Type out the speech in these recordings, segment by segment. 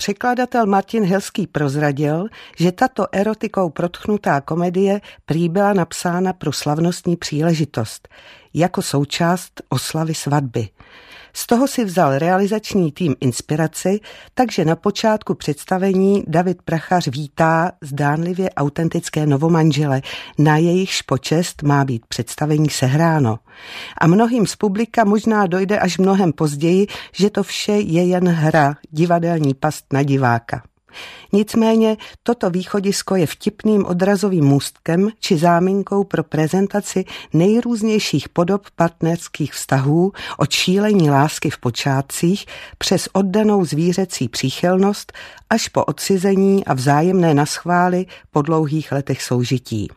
překladatel Martin Helský prozradil, že tato erotikou protchnutá komedie prý byla napsána pro slavnostní příležitost, jako součást oslavy svatby. Z toho si vzal realizační tým inspiraci, takže na počátku představení David Prachař vítá zdánlivě autentické novomanžele, na jejichž počest má být představení sehráno. A mnohým z publika možná dojde až mnohem později, že to vše je jen hra, divadelní past na diváka. Nicméně toto východisko je vtipným odrazovým můstkem či záminkou pro prezentaci nejrůznějších podob partnerských vztahů od šílení lásky v počátcích přes oddanou zvířecí příchylnost až po odcizení a vzájemné naschvály po dlouhých letech soužití.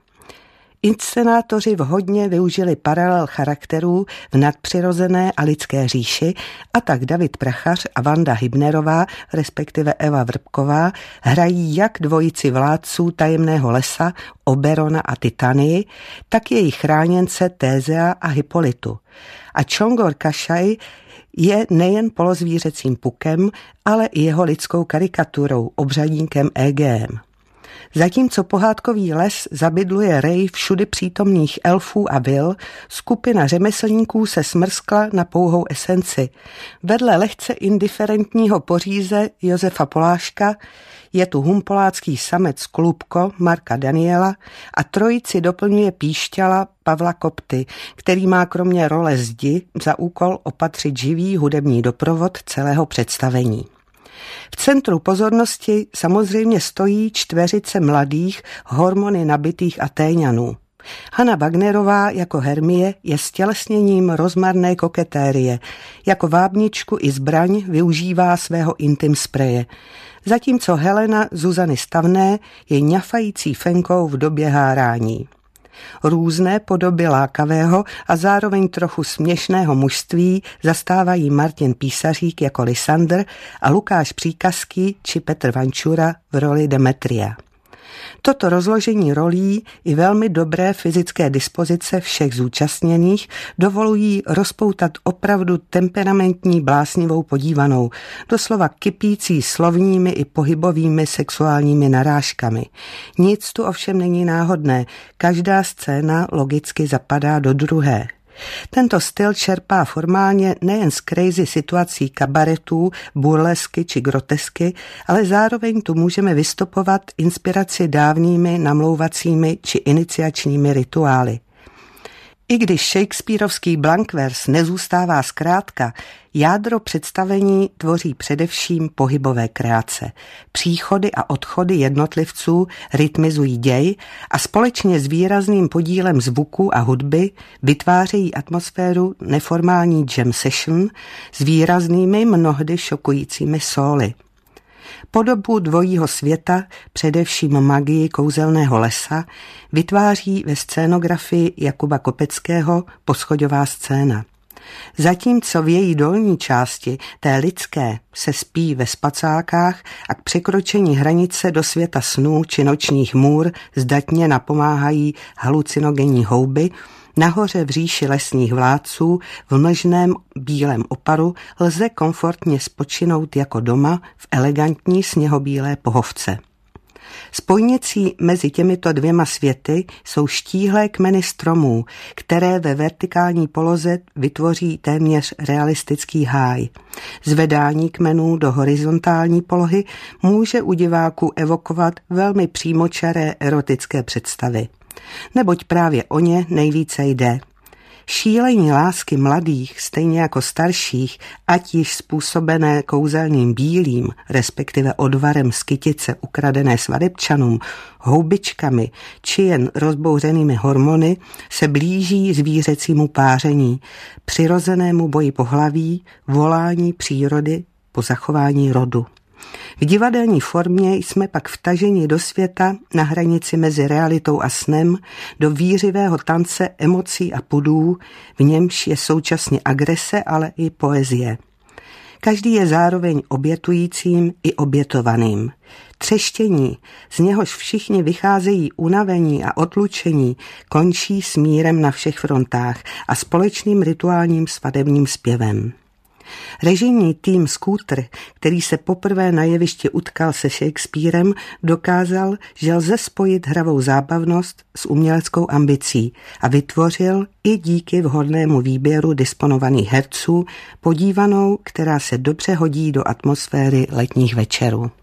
Inscenátoři vhodně využili paralel charakterů v nadpřirozené a lidské říši a tak David Prachař a Vanda Hybnerová, respektive Eva Vrbková, hrají jak dvojici vládců tajemného lesa Oberona a Titanii, tak jejich chráněnce Tézea a Hippolytu. A Čongor Kašaj je nejen polozvířecím pukem, ale i jeho lidskou karikaturou, obřadníkem Egem. Zatímco pohádkový les zabydluje rej všudy přítomných elfů a vil, skupina řemeslníků se smrskla na pouhou esenci. Vedle lehce indiferentního poříze Josefa Poláška je tu humpolácký samec Klubko Marka Daniela a trojici doplňuje píšťala Pavla Kopty, který má kromě role zdi za úkol opatřit živý hudební doprovod celého představení. V centru pozornosti samozřejmě stojí čtveřice mladých, hormony nabitých Atéňanů. Hanna Wagnerová jako Hermie je stělesněním rozmarné koketérie. Jako vábničku i zbraň využívá svého intim spreje. Zatímco Helena Zuzany Stavné je ňafající fenkou v době hárání. Různé podoby lákavého a zároveň trochu směšného mužství zastávají Martin Písařík jako Lysandr a Lukáš Příkazký či Petr Vančura v roli Demetria. Toto rozložení rolí i velmi dobré fyzické dispozice všech zúčastněných dovolují rozpoutat opravdu temperamentní blásnivou podívanou, doslova kypící slovními i pohybovými sexuálními narážkami. Nic tu ovšem není náhodné, každá scéna logicky zapadá do druhé. Tento styl čerpá formálně nejen z crazy situací kabaretů, burlesky či grotesky, ale zároveň tu můžeme vystopovat inspiraci dávnými namlouvacími či iniciačními rituály. I když shakespearovský blankvers nezůstává zkrátka, jádro představení tvoří především pohybové kreace. Příchody a odchody jednotlivců rytmizují děj a společně s výrazným podílem zvuku a hudby vytvářejí atmosféru neformální jam session s výraznými mnohdy šokujícími sóly. Podobu dvojího světa, především magii kouzelného lesa, vytváří ve scénografii Jakuba Kopeckého poschodová scéna. Zatímco v její dolní části, té lidské, se spí ve spacákách a k překročení hranice do světa snů či nočních můr zdatně napomáhají halucinogenní houby, nahoře v říši lesních vládců v mlžném bílém oparu lze komfortně spočinout jako doma v elegantní sněhobílé pohovce. Spojnicí mezi těmito dvěma světy jsou štíhlé kmeny stromů, které ve vertikální poloze vytvoří téměř realistický háj. Zvedání kmenů do horizontální polohy může u diváků evokovat velmi přímočaré erotické představy. Neboť právě o ně nejvíce jde. Šílení lásky mladých, stejně jako starších, ať již způsobené kouzelným bílým, respektive odvarem z kytice ukradené svadebčanům, houbičkami či jen rozbouřenými hormony, se blíží zvířecímu páření, přirozenému boji pohlaví, volání přírody po zachování rodu. V divadelní formě jsme pak vtaženi do světa na hranici mezi realitou a snem, do vířivého tance emocí a pudů, v němž je současně agrese, ale i poezie. Každý je zároveň obětujícím i obětovaným. Třeštění, z něhož všichni vycházejí unavení a odlučení, končí smírem na všech frontách a společným rituálním svadebním zpěvem. Režijní tým Scooter, který se poprvé na jevišti utkal se Shakespearem, dokázal, že lze spojit hravou zábavnost s uměleckou ambicí a vytvořil i díky vhodnému výběru disponovaných herců podívanou, která se dobře hodí do atmosféry letních večerů.